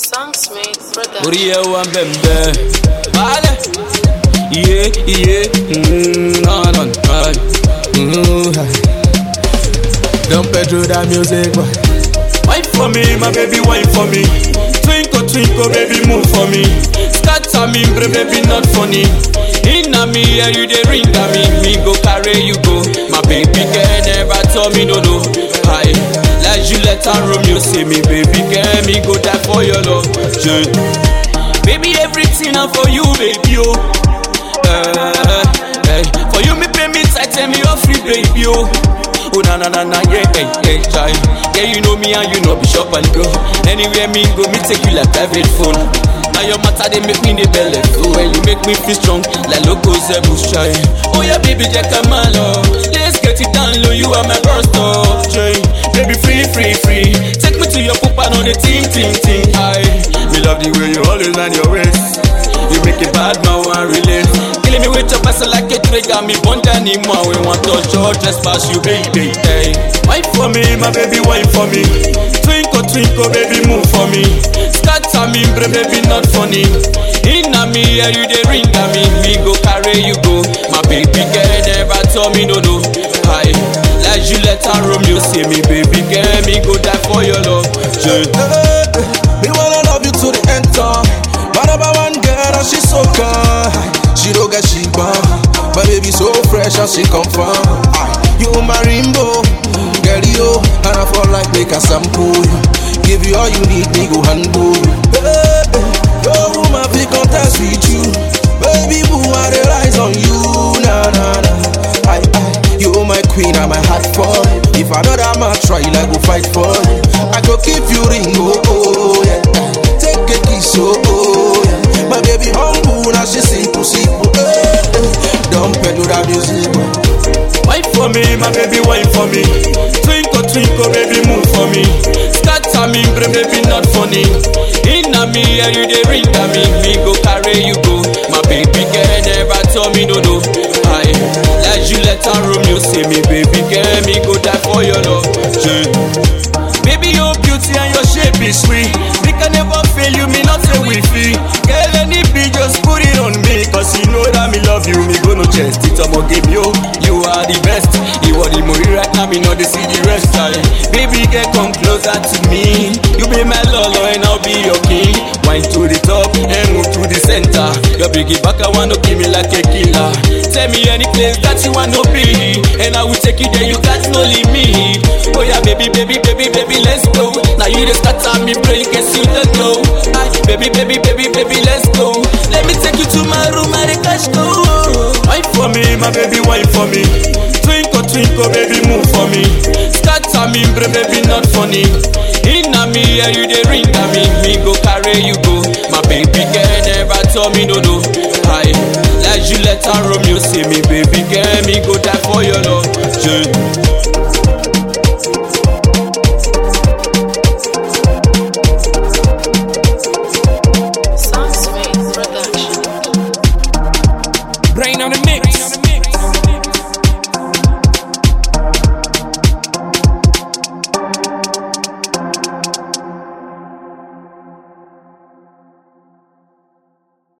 Songsmith Production. Uriye wa mbembe Vale Yeah, Don't Pedro that music boy. Wine for me, my baby, wine for me. Twinkle, twinkle, baby, move for me. Scatter me, baby, not funny. Inna me, yeah, you dey ring at me. Me go carry you go. My baby girl never told me no. Hi, like Juliet and Romeo say me, baby girl, me go die for your love. Yeah. Baby, everything I'm for you, baby, oh. For you, me pay me tight, tell me you're free, baby, oh. Oh na, yeah, child. Yeah, you know me and you know Bishop and go. Anywhere me go, me take you like private phone. Now your matter they make me the belly. Oh, when you make me feel strong, like loco Zebus child. Oh yeah, baby, Jack Kamalo. Let's get it down low, you are my first stop, child. Baby, free. Take me to your papa, on the ting. I me love the way you always on your waist. You make it bad, now I relate. Killing me with your person like a trigger. Me bond anymore. We want to touch, trespass you, baby. Hey, wine for me, my baby, wine for me. Twinkle, twinkle, baby, move for me. Scatter me, baby, not funny. Inna me, yeah, you dey ring at me. Me go carry you go. My baby girl never told me no. Hi, like Juliet and Romeo say me, baby girl, me go die for your love. Me wanna love you to the end time. My number one girl and she so kind. She don't get she bomb. My baby so fresh and she come from. You my rainbow, girl you. And I fall like make a sample. Give you all you need, me go handle. Your woman be contest with you. Baby boo, I rise on you. Nah. You my queen, I'm my heart for. If I know that man try, I go fight for. I go keep you ring, oh yeah. Take a kiss, oh yeah. My baby humble, now she simple. Don't pedal that music. Wine for me, my baby, wine for me. Twinkle, baby, move for me. Scatter me, baby, not funny. Inna me, yeah, you dey ring at me. Me go carry you go. My baby girl never told me no. Hi, like Juliet and Romeo say me, baby girl, me go die for your love. Yeah. Baby, your beauty and your shape is sweet. We can never fail you, me not say we free. Girl, any beat, just put it on me. Cause you know that me love you, me go no chest it, I'ma give you. You are the best. You are the movie right now, me know they see the rest. Baby, girl, come closer to me. You be my lolo and I'll be your king. Wine to the top and move to the center. Your biggie back, I wanna kill me like a killer. Tell me any place that you wanna be, and I will take you there, you got no limit. Oh yeah, baby, let's go. Now you just scatter me brain, guess you don't know. Baby, let's go. Let me take you to my room and cash go. Wine for me, my baby, wine for me. Twinkle, baby, move for me. Scatter me, baby, not funny. Inna me, yeah, you dey ring at me. Me go carry you go. My baby girl never told me no. Hi, like Juliet and Romeo